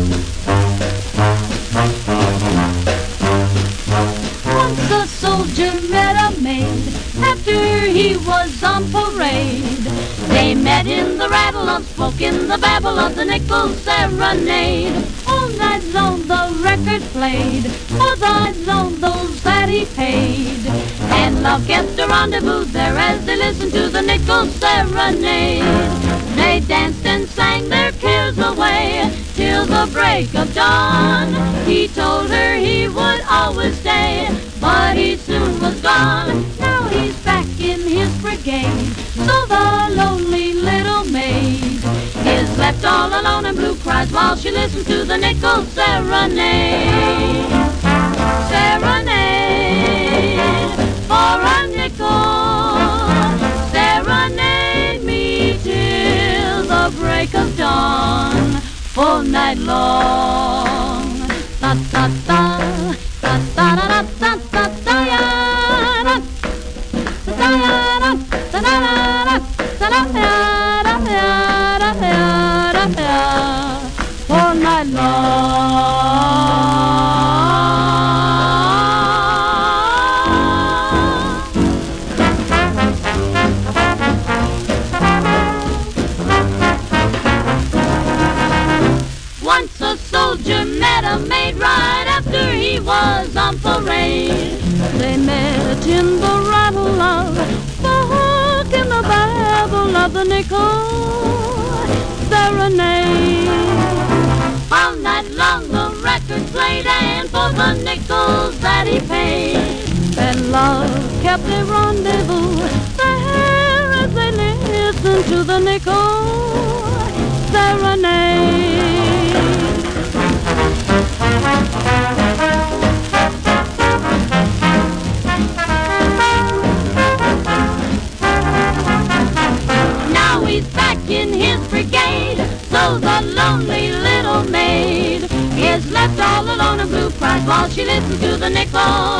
Once a soldier met a maid after he was on parade. They met in the rattle of smoke in the babble of the nickel serenade. All night long the record played for the eyes on those that he paid. And love kept a rendezvous there as they listened to the nickel serenade. They danced and sang their cares away till the break of dawn. He told her he would always stay, but he soon was gone. Now he's back in his brigade, so the lonely little maid is left all alone and blue cries while she listens to the nickel serenade. Serenade for a nickel, serenade me till the break of dawn, full night long. Da da da, da da da da da da ya, da da ya, da da da da da ya, da ya, da ya, da ya, full night long. Once a soldier met a maid right after he was on parade. They met in the rattle of the hook in the babble of the nickel serenade. All night long the record played, and for the nickels that he paid, and love kept a rendezvous there as they listened to the nickel serenade. Now he's back in his brigade, so the lonely little maid is left all alone and blue cries while she listens to the nickel